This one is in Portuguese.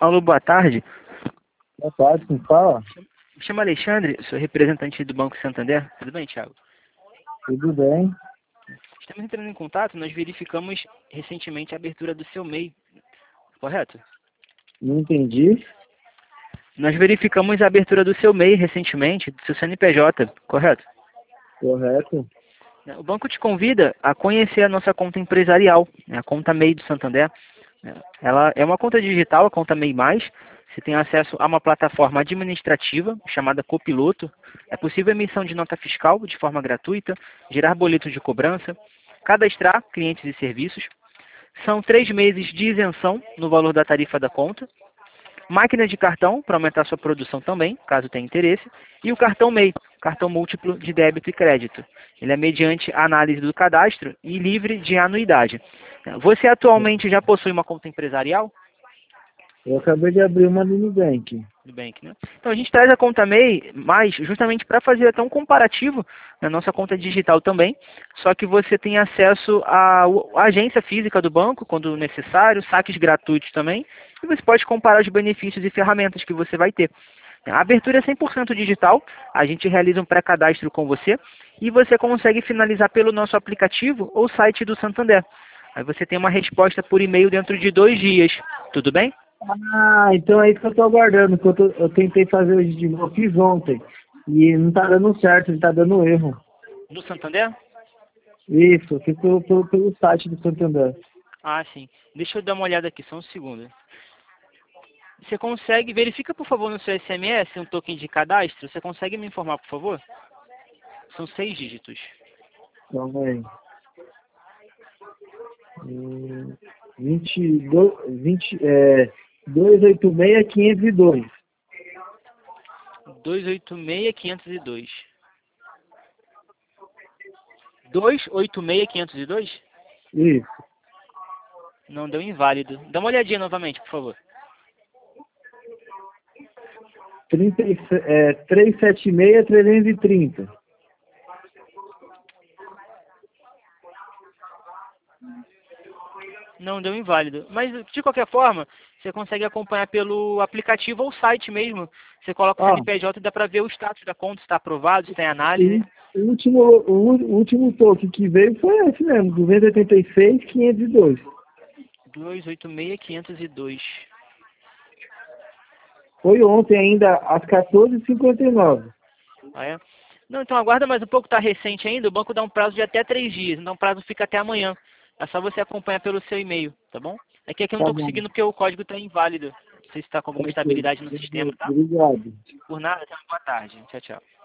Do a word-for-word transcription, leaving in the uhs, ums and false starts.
Alô, boa tarde. Boa tarde, quem fala? Me chamo Alexandre, sou representante do Banco Santander. Tudo bem, Thiago? Tudo bem? Estamos entrando em contato, nós verificamos recentemente a abertura do seu M E I, correto? Não entendi. Nós verificamos a abertura do seu M E I recentemente, do seu C N P J, correto? Correto. O banco te convida a conhecer a nossa conta empresarial, a conta M E I do Santander. Ela é uma conta digital, a conta M E I mais. Você tem acesso a uma plataforma administrativa chamada Copiloto. É possível a emissão de nota fiscal de forma gratuita, gerar boletos de cobrança, cadastrar clientes e serviços. São três meses de isenção no valor da tarifa da conta. Máquina de cartão para aumentar sua produção também, caso tenha interesse. E o cartão M E I, cartão múltiplo de débito e crédito. Ele é mediante a análise do cadastro e livre de anuidade. Você atualmente já possui uma conta empresarial? Eu acabei de abrir uma Minibank. Nubank, né? Então a gente traz a conta M E I mais justamente para fazer até um comparativo na nossa conta digital também, só que você tem acesso à à agência física do banco quando necessário, saques gratuitos também, e você pode comparar os benefícios e ferramentas que você vai ter. A abertura é cem por cento digital, a gente realiza um pré-cadastro com você e você consegue finalizar pelo nosso aplicativo ou site do Santander. Aí você tem uma resposta por e-mail dentro de dois dias, tudo bem? Ah, então é isso que eu tô aguardando, que eu, tô, eu tentei fazer hoje de novo, eu fiz ontem. E não tá dando certo, ele tá dando erro. No Santander? Isso, eu fiz pelo, pelo, pelo site do Santander. Ah, sim. Deixa eu dar uma olhada aqui, só um segundo. Você consegue, verifica por favor no seu S M S um token de cadastro? Você consegue me informar, por favor? São seis dígitos. Calma aí. Hum, vinte e dois, vinte, é, duzentos e oitenta e seis, quinhentos e dois. duzentos e oitenta e seis, quinhentos e dois. duzentos e oitenta e seis, quinhentos e dois? Isso. Não, deu inválido. Dá uma olhadinha novamente, por favor. trinta, é, trezentos e setenta e seis, trezentos e trinta. Não, deu inválido. Mas, de qualquer forma, você consegue acompanhar pelo aplicativo ou site mesmo. Você coloca o Ó, C N P J e dá para ver o status da conta, se está aprovado, se está em o análise. o último, o ú- último toque que veio foi esse mesmo, duzentos e oitenta e seis, quinhentos e dois. duzentos e oitenta e seis, quinhentos e dois. Foi ontem ainda, às quatorze e cinquenta e nove. Ah, é? Não, então aguarda mais um pouco, está recente ainda. O banco dá um prazo de até três dias, então o prazo fica até amanhã. É só você acompanhar pelo seu e-mail, tá bom? É que aqui eu não Tá estou bom. conseguindo porque o código está inválido. Não sei se está com alguma Ok. estabilidade no sistema, tá? Obrigado. Por nada, tenha uma boa tarde. Tchau, tchau.